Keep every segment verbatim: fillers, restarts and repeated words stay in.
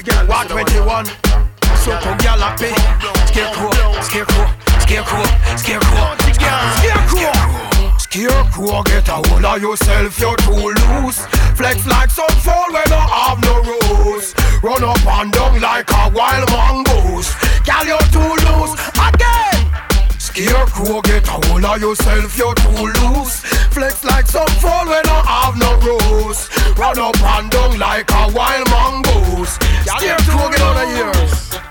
What twenty-one? So to gyal happy. Scarecrow, scarecrow, scarecrow, scarecrow, scarecrow. Scarecrow, get a hold of yourself, you're too loose. Flex like some fall when you have no rules. Run up and down like a wild mongoose. Girl, you're too loose. Again. Scarecrow, get a hold of yourself, you're too loose. Flex like some fall when you have no rules. Run up and down like a wild mongoose. Scarecrow, get out of here.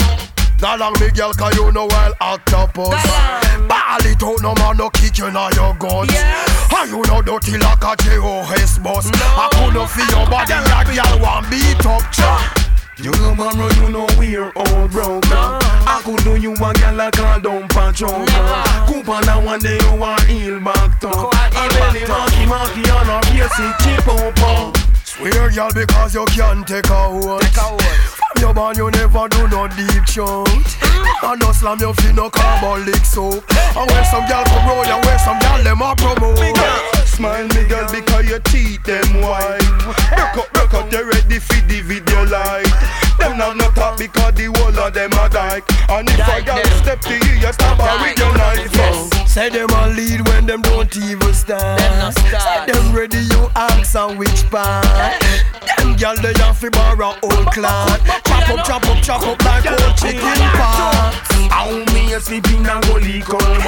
That long me girl, cause you know well octopus. Ball it out, no man no kick you now your guts. Yes. And you know dirty like a J O S bus. No. I couldn't feel your body, that girl want beat up chop. You know man, you know we're all broke. No. I could do you a girl like a dump and choke. Coupon and one day you want heel back top. I belly monkey monkey on a basic chip up. Swear y'all because you can't take a hold. From your band you never do no deep shout. And no slam your feet no carbon lick soap. And when some y'all come round and when some y'all them a promote. Smile me girl because your teeth them white. Broke up, broke up, they ready for the video light. Them not no talk because the whole of them a dyke. And if I got step to you, you stab her with your knife. Say them a lead when them don't even stand. Say them ready you ask and which part. Them gyal they have fi borrow old clan. Chop up, chop up, chop up like old chicken pot. How me a sleeping and go leak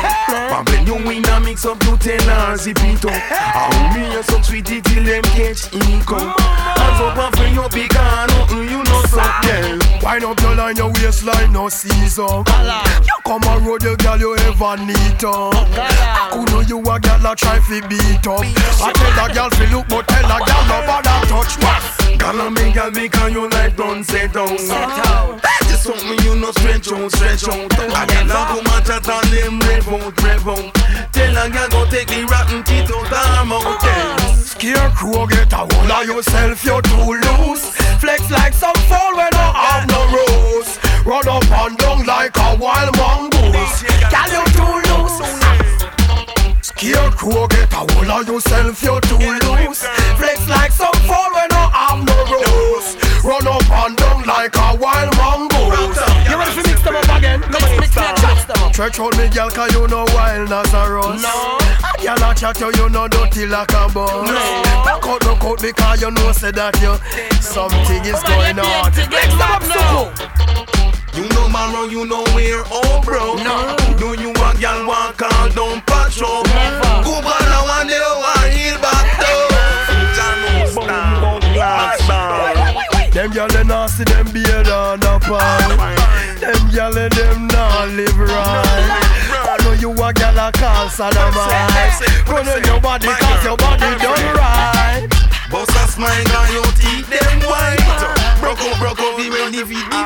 up. When you win a mix up you tell her zip it up. How me a suck sweetie till them catch income. Hands up and free your big hand nothing you know suck them. Wind up your line, your waistline no season. You come a road you girl you ever need up. I could know you a girl a try fi beat up. I tell that girl fi look but tell that girl no bother touch back. Girl a me girl because you like done set down. That's just something you know stretch out, stretch out. A girl a come and chat and them rev out, rev out. Tell a girl go take the rotten teeth out her mouth. Scarecrow get a hold of yourself, you're too loose. Flex like some fall when you have no rules. Run up and down like a wild mongoose. Girl you too loose. Scarecrow get a hold of yourself, you're too loose. Flex like some fall when you have no rules. Run up and down like a wild mongoose. You ready to mix them up again? Mix, mix, mix, mix them up. Stretch out me girl cause you know wild Nazarus. No. A girl a chat you, you know dirty like a bus. No. Look out, look out because you know say that you something is going on. Mix them up now. You know man, you know we're all broke. No. Do you a girl want call down patrol? Never. Go back now and they want heel back down. Them gyal they nasty, them beard on the pie. Them gyal them not live right. I know you a gyal a call sodomite. Run on your body cause your body done right. Bust a smile and you teeth them white. Broke up, broke up, we ready for the